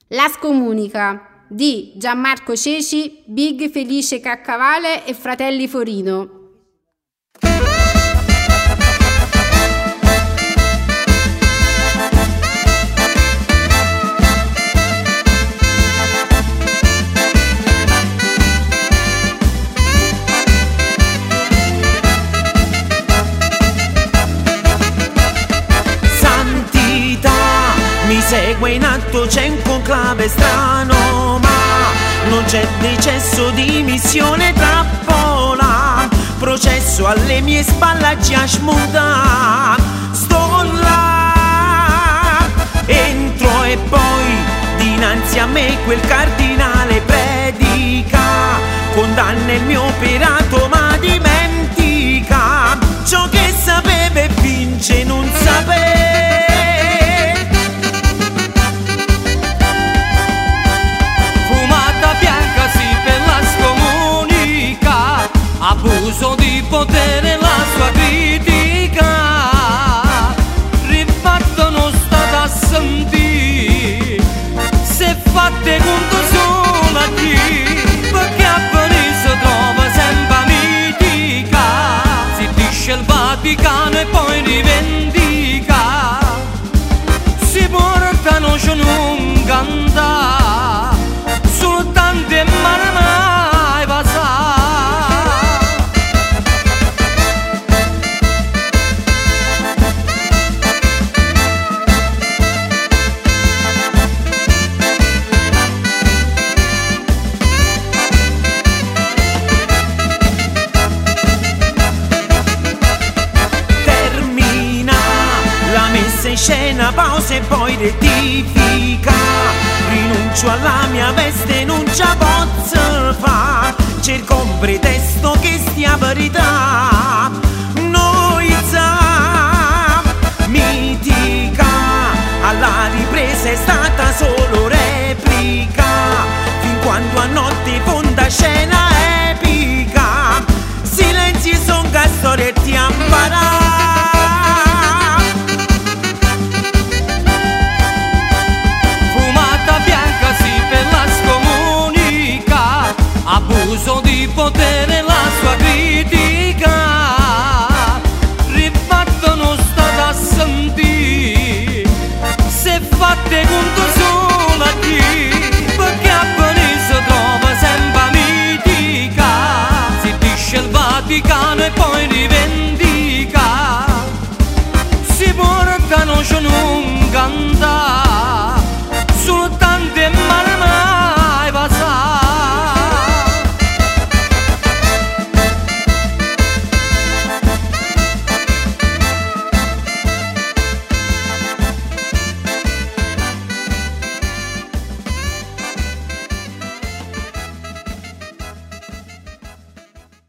La scomunica di Gianmarco Ceci, Big Felice Caccavale e Fratelli Forino. Mi segue in atto, c'è un conclave strano, ma non c'è decesso di missione trappola. Processo alle mie spalle già smuta. Sto là, entro e poi dinanzi a me quel cardinale predica. Condanna il mio operato ma dimentica ciò che sapeva e vince non sapeva. Abuso di potere, la sua critica, rifatto non stata a sentire, se fatte conto solo a chi, perché a Parigi trova sempre mitica, si dice il Vaticano e poi rivendica, si portano c'è non canta, soltanto e mai passa. In scena, pausa e poi rettifica. Rinuncio alla mia veste, non ce la posso fa. Cerco un pretesto che stia verità. Noi mitica, alla ripresa è stata solo